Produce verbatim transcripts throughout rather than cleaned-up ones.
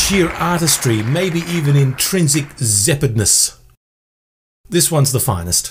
sheer artistry, maybe even intrinsic zeppidness. This one's the finest.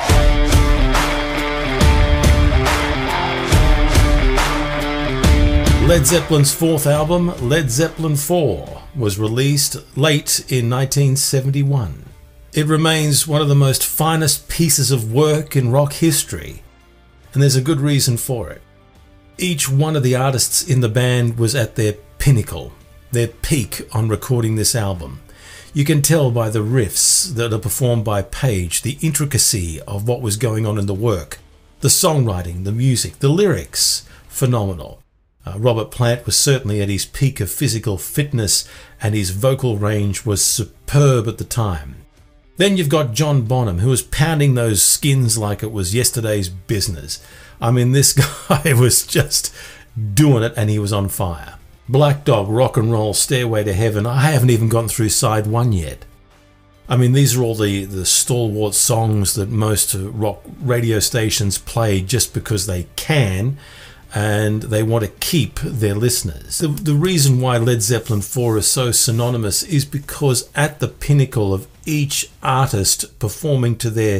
Led Zeppelin's fourth album, Led Zeppelin four, was released late in nineteen seventy-one. It remains one of the most finest pieces of work in rock history, and there's a good reason for it. Each one of the artists in the band was at their pinnacle, their peak on recording this album. You can tell by the riffs that are performed by Page, the intricacy of what was going on in the work, the songwriting, the music, the lyrics, phenomenal. Uh, Robert Plant was certainly at his peak of physical fitness, and his vocal range was superb at the time. Then you've got John Bonham, who was pounding those skins like it was yesterday's business. I mean, this guy was just doing it, and he was on fire. Black Dog, Rock and Roll, Stairway to Heaven, I haven't even gotten through side one yet. I mean, these are all the, the stalwart songs that most rock radio stations play just because they can, and they want to keep their listeners. The, the reason why Led Zeppelin four is so synonymous is because at the pinnacle of each artist performing to their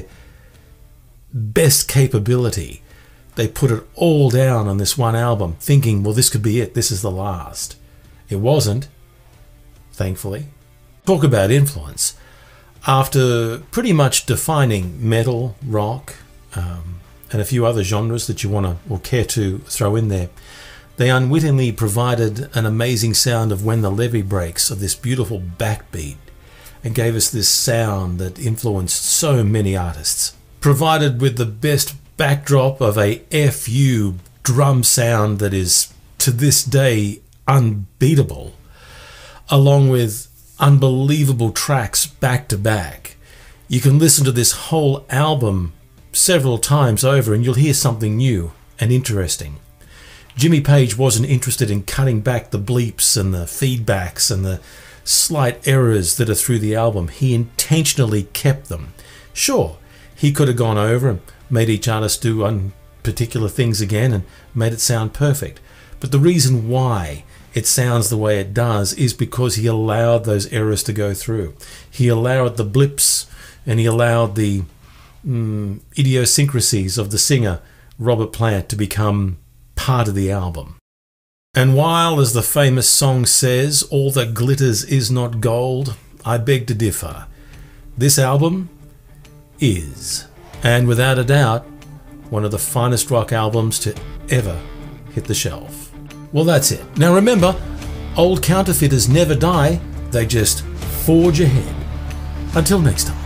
best capability, they put it all down on this one album, thinking, well, this could be it, this is the last. It wasn't, thankfully. Talk about influence. After pretty much defining metal, rock, um, and a few other genres that you want to or care to throw in there, they unwittingly provided an amazing sound of When the Levee Breaks, of this beautiful backbeat, and gave us this sound that influenced so many artists. Provided with the best backdrop of a F U drum sound that is to this day unbeatable, along with unbelievable tracks back to back. You can listen to this whole album several times over and you'll hear something new and interesting. Jimmy Page wasn't interested in cutting back the bleeps and the feedbacks and the slight errors that are through the album. He intentionally kept them. Sure, he could have gone over and made each artist do un particular things again and made it sound perfect. But the reason why it sounds the way it does is because he allowed those errors to go through. He allowed the blips, and he allowed the Mm, idiosyncrasies of the singer Robert Plant to become part of the album. And while, as the famous song says, all that glitters is not gold, I beg to differ. This album is, and without a doubt, one of the finest rock albums to ever hit the shelf. Well, that's it. Now remember, old counterfeiters never die, they just forge ahead. Until next time.